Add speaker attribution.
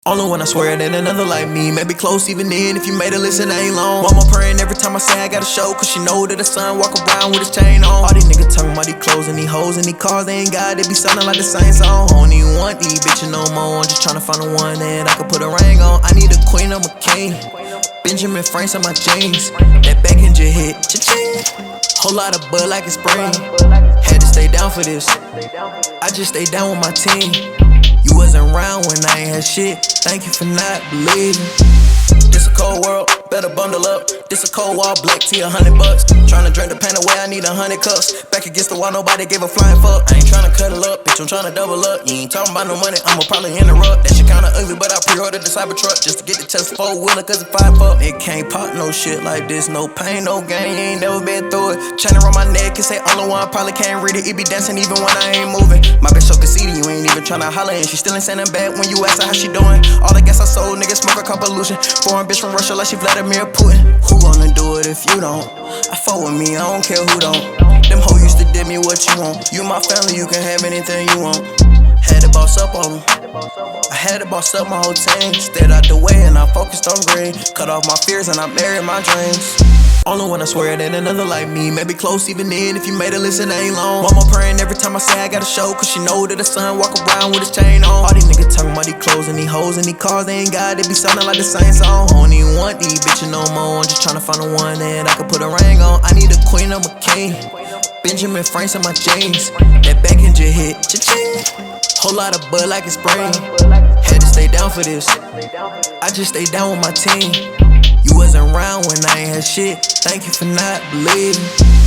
Speaker 1: Only one I swear that another like me. Maybe close even then if you made a listen, I ain't long. Mama praying every time I say I got a show, cause she know that the son walk around with his chain on. All these niggas talking about these clothes and these hoes and these cars, they ain't got, they be sounding like the same song. I don't even want these bitches no more, I'm just tryna find the one that I can put a ring on. I need a queen, I'm a king. Benjamin Franks on my jeans. That back end just hit, cha-ching. Whole lot of bud like it's spring. Had to stay down for this. I just stay down with my team. You wasn't around when I ain't had shit. Thank you for not believing. This a cold world, better bundle up. This a cold wall, black tea, $100. Tryna drink the pain away, I need 100 cups. Back against the wall, nobody gave a flying fuck. I ain't tryna cut it up, bitch, I'm tryna double up. You ain't talking about no money, I'ma probably interrupt. That shit kinda ugly, but I pre-ordered the Cybertruck just to get the Tesla 4-wheeler, cause it's 5 up. It can't pop no shit like this, no pain, no gain, you ain't never been through it. Chain around my neck, can say only one, probably can't read it. It be dancing even when I ain't moving. My bitch so conceited, you ain't even tryna holler, and she still ain't sending back when you ask her how she doing. All the gas I sold, niggas smoke a compilation. Foreign bitch from Russia like she Vladimir Putin. Who gonna do it if you don't? I fuck with me, I don't care who don't. Them hoes used to did me what you want. You my family, you can have anything you want. Had to boss up on them. I had to boss up my whole team. Stayed out the way and I focused on green. Cut off my fears and I married my dreams. Only one I swear that another like me. Maybe close even then if you made a listen, I ain't long. Mama praying every time I say I got a show, cause she know that the son walk around with his chain on. All these niggas talking about these clothes and these hoes and these cars, they ain't got, they be sounding like the same song. I don't even want these bitches no more, I'm just tryna find the one that I can put a ring on. I need a queen, I'm a king. Benjamin Franks on my jeans. That back end just hit, cha-ching. Whole lot of bud like it's spring. Had to stay down for this. I just stay down with my team. You wasn't around when I ain't had shit. Thank you for not believing.